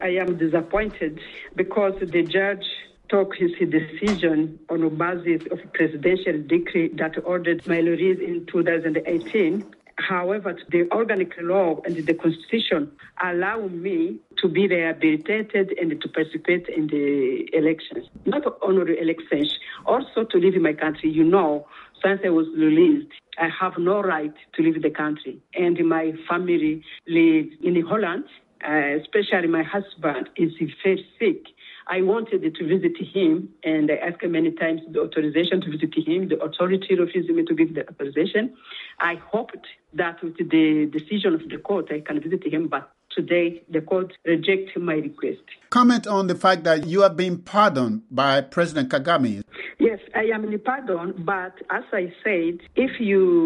I am disappointed because the judge took his decision on the basis of a presidential decree that ordered my release in 2018. However, the organic law and the constitution allow me to be rehabilitated and to participate in the elections, not only elections, also to live in my country. Since I was released, I have no right to leave the country. And my family lives in Holland, especially my husband is very sick. I wanted to visit him, and I asked many times the authorization to visit him. The authority refused me to give the authorization. I hoped that with the decision of the court, I can visit him, but today the court rejected my request. Comment on the fact that you have been pardoned by President Kagame. Yes, I am in pardon, but as I said, if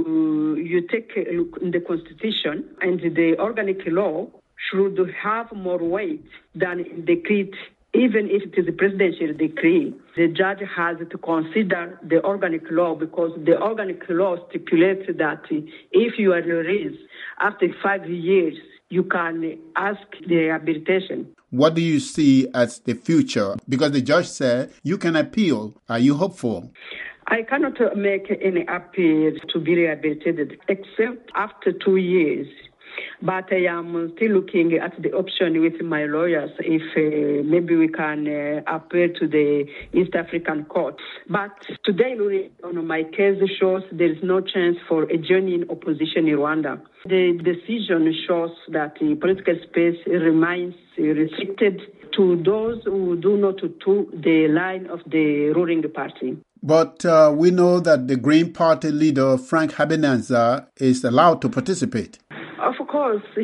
you take a look in the constitution and the organic law should have more weight than the decree. Even if it is a presidential decree, the judge has to consider the organic law because the organic law stipulates that if you are released after 5 years, you can ask the rehabilitation. What do you see as the future? Because the judge said you can appeal. Are you hopeful? I cannot make any appeal to be rehabilitated except after 2 years. But I am still looking at the option with my lawyers if maybe we can appeal to the East African Court. But today, on my case shows there is no chance for a genuine opposition in Rwanda. The decision shows that the political space remains restricted to those who do not toe the line of the ruling party. But we know that the Green Party leader, Frank Habineza, is allowed to participate. Of course, he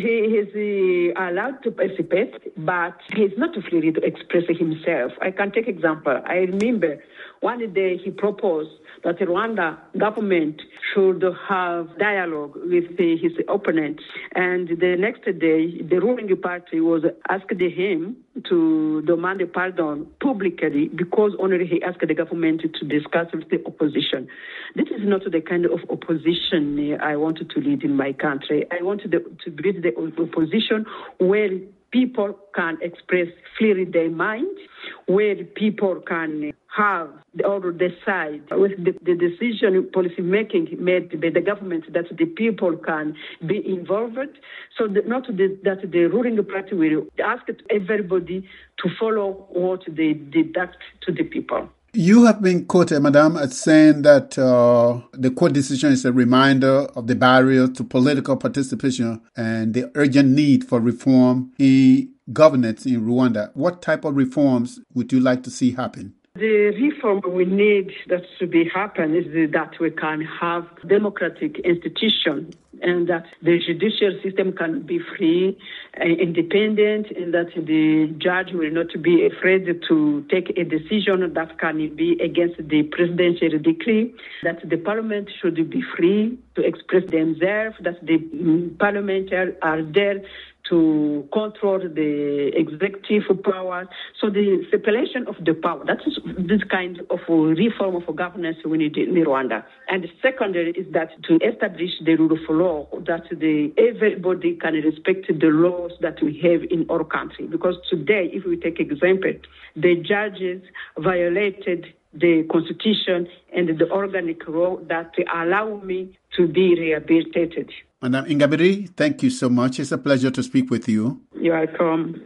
is allowed to participate, but he's not free to express himself. I can take example. I remember one day he proposed that the Rwanda government should have dialogue with his opponents. And the next day, the ruling party was asked him to demand a pardon publicly because only he asked the government to discuss with the opposition. This is not the kind of opposition I wanted to lead in my country. I wanted to build the opposition where people can express freely their mind, where people can have or decide with the decision policy making made by the government that the people can be involved. So that the ruling party will ask everybody to follow what they deduct to the people. You have been quoted, Madam, as saying that the court decision is a reminder of the barriers to political participation and the urgent need for reform in governance in Rwanda. What type of reforms would you like to see happen? The reform we need that should be happen is that we can have democratic institutions and that the judicial system can be free and independent and that the judge will not be afraid to take a decision that can be against the presidential decree, that the parliament should be free to express themselves, that the parliamentarians are there to control the executive power. So the separation of the power, that is this kind of reform of governance we need in Rwanda. And the secondary is that to establish the rule of law, that everybody can respect the laws that we have in our country. Because today, if we take example, the judges violated the constitution and the organic law that allow me to be rehabilitated. Madam Ingabire, thank you so much. It's a pleasure to speak with you. You're welcome.